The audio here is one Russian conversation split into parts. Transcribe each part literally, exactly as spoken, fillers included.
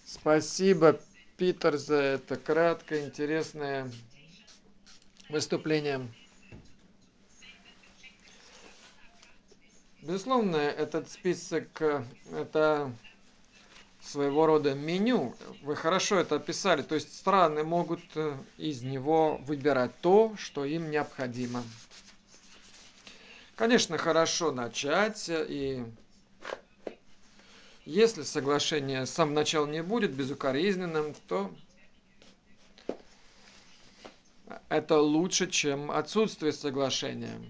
Спасибо, Питер, за это краткое, интересное выступление. Безусловно, этот список э, это своего рода меню. Вы хорошо это описали. То есть страны могут э, из него выбирать то, что им необходимо. Конечно, хорошо начать, э, и если соглашение с самого начала не будет безукоризненным, то это лучше, чем отсутствие соглашения.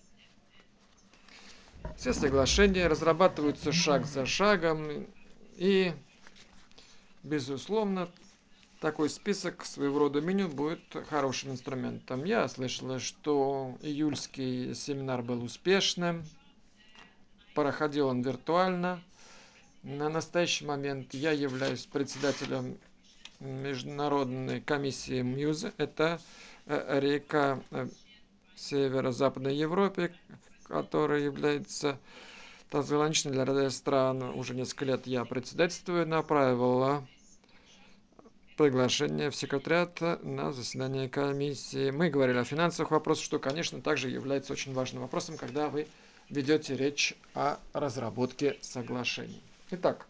Все соглашения разрабатываются шаг за шагом, и, безусловно, такой список своего рода меню будет хорошим инструментом. Я слышала, что июльский семинар был успешным, проходил он виртуально. На настоящий момент я являюсь председателем международной комиссии МЮЗ. Это э, река э, в северо-западной Европе, которая является тазграничной для ряда стран. Уже несколько лет я председательствую, направила приглашение в секретариат на заседание комиссии. Мы говорили о финансовых вопросах, что, конечно, также является очень важным вопросом, когда вы ведете речь о разработке соглашений. Итак,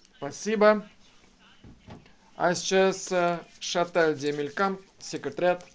спасибо. А сейчас э, Шаталь Демелькам, секретариат.